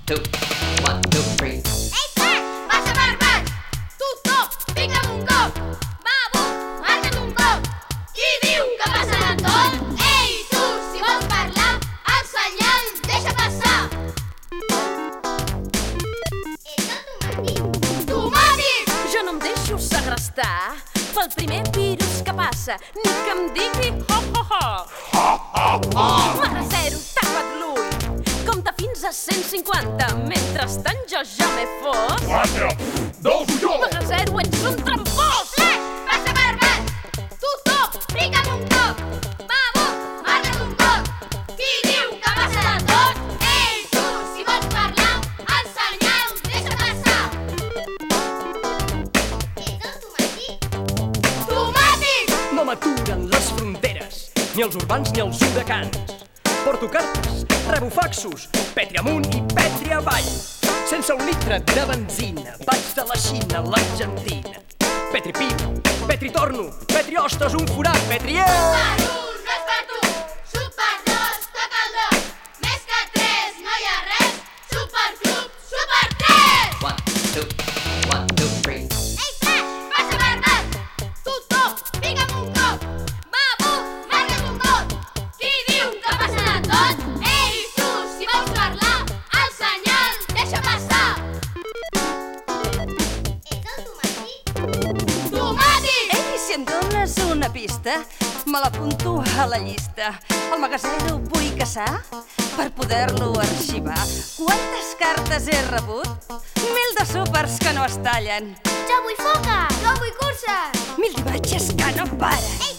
two, 1, 2, 3. Ei, Fred! Passa per baix! Tu top! Fica'm un cop! Babu! Marca't un cop! Qui diu que passarà tot? Ei, tu! Si vols parlar, el senyal deixa passar! Ets el tomàtic! Tomàtic! Jo no em deixo segrestar pel primer virus que passa, ni que em digui ho-ho-ho. Marra zero, tapa't l'ull, compta fins a 150. Mentrestant jo ja m'he fos. 4, 2, 1. Marra zero, ets un trampós. Fred! Passa per baix! Tu top! Fica'm un cop! Babu! Marca't un cop! Qui diu que passarà tot? Ei, tu! Si vols parlar, el senyal deixa passar! Ets el tomàtic? Tomàtic! No m'aturen les fronteres, ni els urbans ni els huracans. Porto cartes, rebo faxos, Petri amunt i Petri avall. Sense un litre de benzina, vaig de la Xina a l'Argentina. Petri pim, Petri torno, Petri ostres, un forat, Petri Per un no és per tu, sud per dos, toca el dos. Més que tres no hi ha res, superclub, super 3! 1, 2, 1, 2, 3. Ei, Fred! Passa per baix! Tu top! Fica'm un cop! Babu! Marca't un cop! Qui diu que passarà tot? Ei, tu! Si vols parlar, el senyal deixa passar! Ets el tomàtic? Tomàtic! Ei, si em dones una pista, me l'apunto a la llista. El magatzero vull caçar per poder-lo arxivar. Quantes cartes he rebut? 1000 de súpers que no es tallen. Jo vull foca! Jo vull curses! 1000 d'imatges que no paren. Ei,